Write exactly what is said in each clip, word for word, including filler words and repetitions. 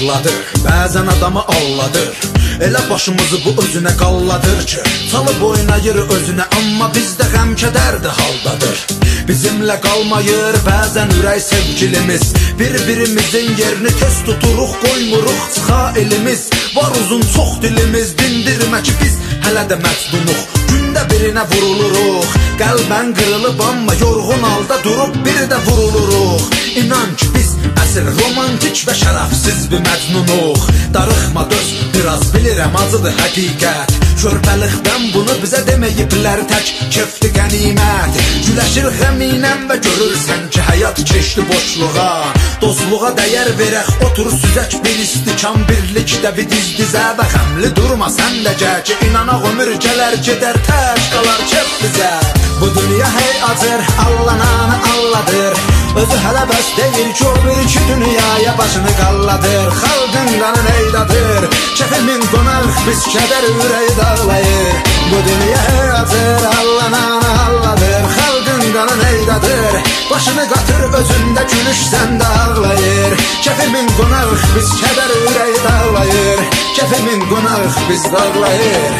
fırladır, bəzən adamı alladır. Elə başımızı bu özünə qalladır ki, salıb oynayır özünə, amma bizdə qəm kədərdir haldadır. Bizimlə qalmayır bəzən ürək sevgilimiz, bir-birimizin yerini tez tuturuq, qoymuruq çıxa elimiz. Var uzun çox dilimiz, dindirmə ki biz hələ də məcnunuq. Gündə birinə vuruluruq, qəlbən qırılıb amma yorğun halda durub bir də vuruluruq. İnan ki biz əsl romantik və şərəfsiz bir məcnunuq. Darıxma döz, biraz bilirəm acıdır həqiqət. Körpəlikdən bunu bizə deməyiblər, tək kefdi qənimət. Güləşir qəminəm və görürsən ki həyat keçdi boşluğa. Dostluğa dəyər verək, otur süzək bir istikan birlikdə bir diz dizə. Və qəmli durma sən də gəl ki, inanaq ömür gələr gedər, tək qalar kef bizə. Bu dünya hey acır, allananı alladır. Özü hələ bəs deyir ki o bir iki dünyaya başını qalladır. Xalqın qanı neydadır, kefimin qonaq biz kədər ürəyi dağlayır. Bu dünya hey acır, allananı alladır. Xalqın qanı neydadır, başını qatır özündə gülüş səndə ağlayır. Kefimin qonaq biz kədər ürəyi dağlayır. Kefimin qonaq biz dağlayır.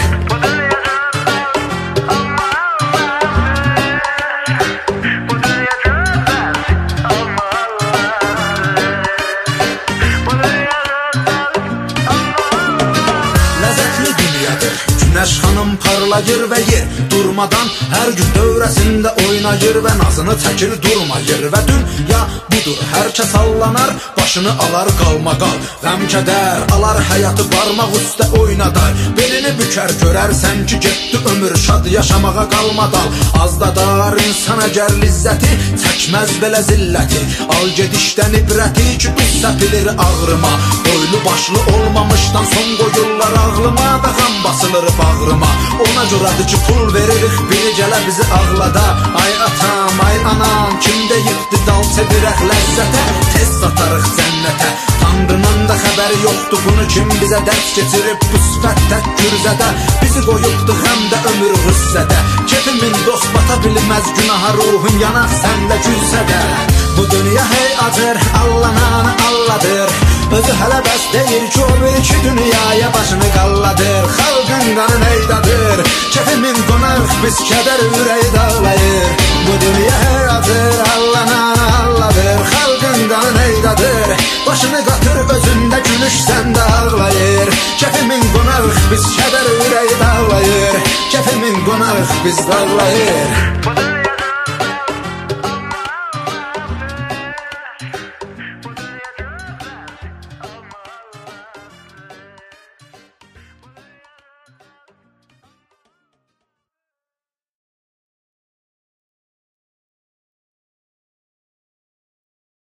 Günəş xanım parlayır və yer durmadan hər gün dövrəsində oynayır və nazını çəkir durmayır. Və dünya budur, hər kəs allanar, başını alar qalmaqal. Qəm kədər alar həyatı barmaq üstə oynadar. Belini bükər görərsən ki getdi ömür şad yaşamağa qalmadan. Az da dar insan əgər lizzəti, çəkməz belə zilləti. Al gedişdən ibrəti ki üst səpilir ağrıma. Boylu başlı olmamışdan son qoyurlar ağlıma və qan basılır bağrıma. Ona görədir ki pul veririk biri gələ bizi ağlada. Ay atam, ay anam, kim deyibdi dal çevirək ləzzətə, tez satarıq cənnətə. Tanrının da xəbəri yoxdur bunu kim bizə dərs keçirib bu sifət tək gürzədə. Bizi qoyubdu həm də ömür qüssədə. Kefimin dost bata bilməz günaha, ruhun yanaq səndə gülsədə. Bu dünya hey acır, allananı alladır. Özü hələ bəs deyir ki o bir iki dünyaya başını qalladır. Xalqın qanı neydadır, kefimin qonaq biz kədər ürəyi dağlayır. Bu dünya hey acır, allananı alladır. Xalqın qanı neydadır, başını qatır özündə gülüş səndə ağlayır. Kefimin qonaq biz kədər ürəyi dağlayır. Kefimin qonaq biz dağlayır.